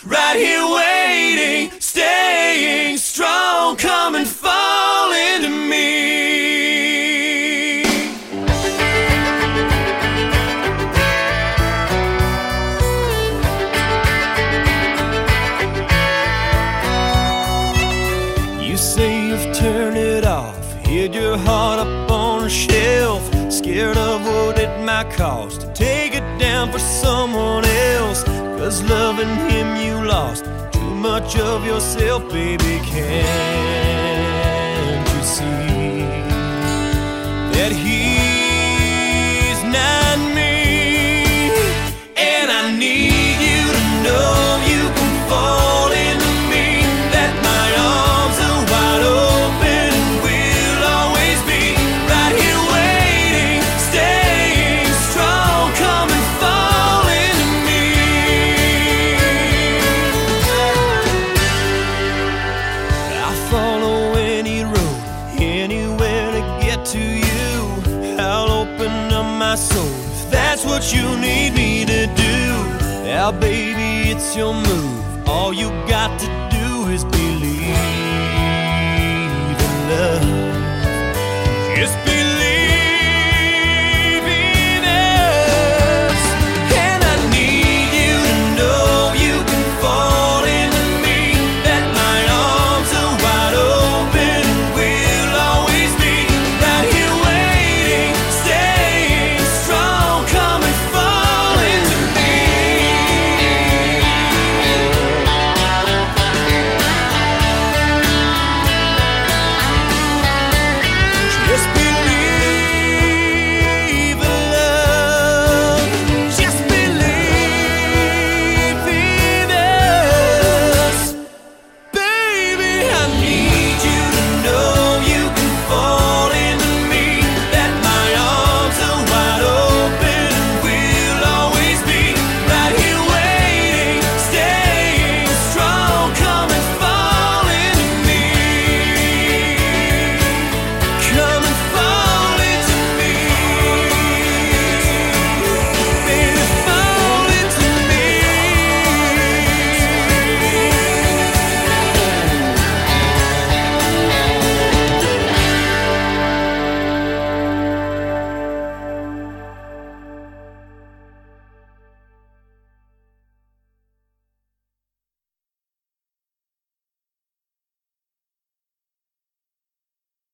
right here waiting, staying strong. Come and fall into me. You say you've turned it off, hid your heart up on a shelf, scared of what it might cost to take it down for someone else. 'Cause loving him you lost too much of yourself, baby. Can't you see that he's not me? And I need you to know you can fall into me, that my arms are wide open and will always be right here waiting, staying strong. Come and fall into me. I'll follow any road, anywhere to get to you. I'll open up my soul if that's what you need me to do. Now baby, it's your move. All you got to do is believe in love. Just believe.